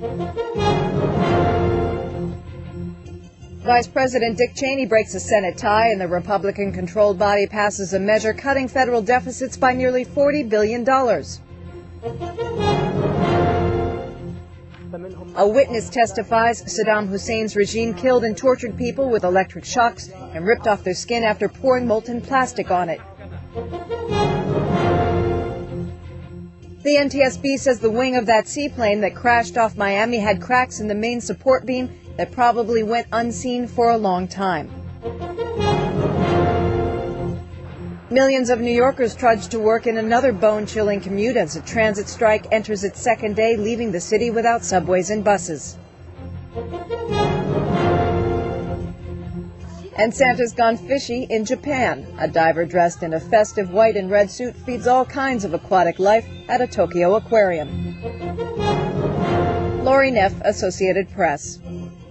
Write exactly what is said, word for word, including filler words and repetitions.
Vice President Dick Cheney breaks a Senate tie, and the Republican-controlled body passes a measure cutting federal deficits by nearly forty billion dollars. A witness testifies Saddam Hussein's regime killed and tortured people with electric shocks and ripped off their skin after pouring molten plastic on it. The N T S B says the wing of that seaplane that crashed off Miami had cracks in the main support beam that probably went unseen for a long time. Millions of New Yorkers trudge to work in another bone-chilling commute as a transit strike enters its second day, leaving the city without subways and buses. And Santa's gone fishy in Japan. A diver dressed in a festive white and red suit feeds all kinds of aquatic life at a Tokyo aquarium. Lori Neff, Associated Press.